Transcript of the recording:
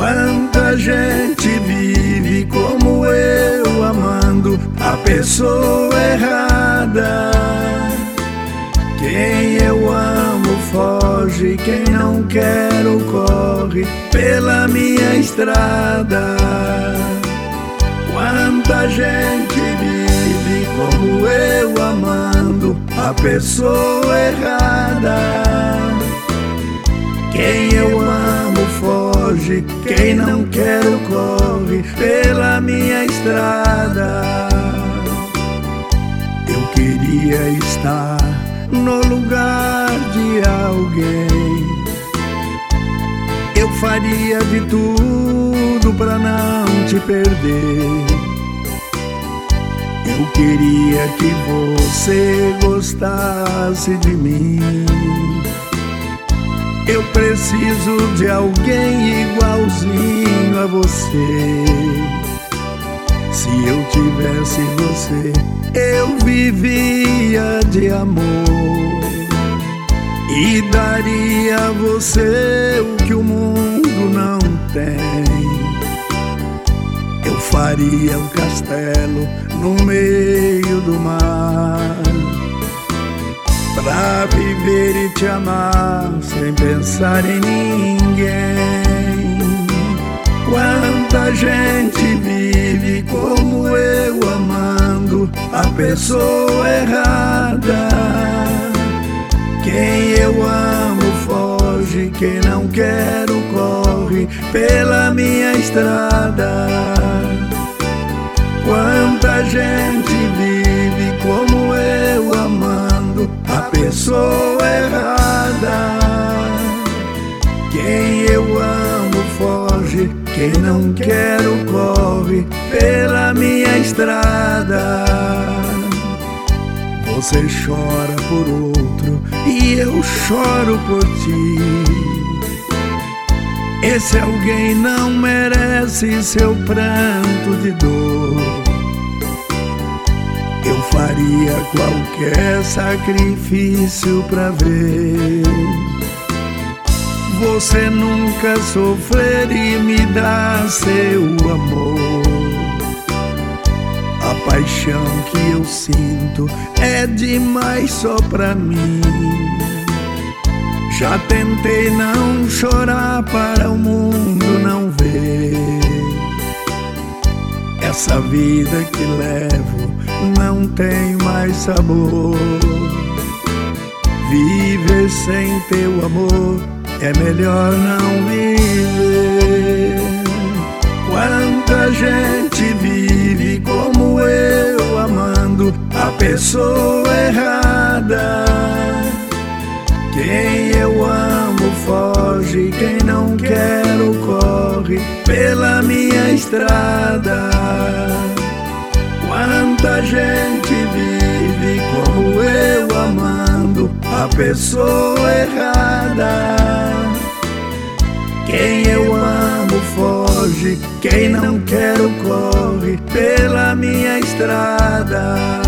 Quanta gente vive como eu, amando a pessoa errada. Quem eu amo foge, quem não quero corre pela minha estrada. Quanta gente vive como eu, amando a pessoa errada. Quem eu amo foge, quem não quero corre pela minha estrada. Eu queria estar no lugar de alguém. Eu faria de tudo pra não te perder. Eu queria que você gostasse de mim. Eu preciso de alguém igualzinho a você. Se eu tivesse você, eu vivia de amor e daria a você o que o mundo não tem. Eu faria um castelo no meio do mar pra viver e te amar sem pensar em ninguém. Quanta gente vive como eu, amando a pessoa errada. Quem eu amo foge, quem não quero corre pela minha estrada. Quanta gente vive como eu, amando a pessoa errada. Quem eu amo foge, quem não quero corre pela minha estrada. Você chora por outro e eu choro por ti. Esse alguém não merece seu pranto de dor. Eu faria qualquer sacrifício pra ver você nunca sofrer e me dar seu amor. A paixão que eu sinto é demais só pra mim. Já tentei não chorar para o mundo não ver. Essa vida que levo não tem mais sabor. Viver sem teu amor é melhor não viver. Quanta gente vive como eu, amando a pessoa errada. Quem eu amo foge, quem não quero corre pela minha estrada. Quanta gente vive como eu, amando a pessoa errada. Quem eu amo foge, quem não quero corre pela minha estrada.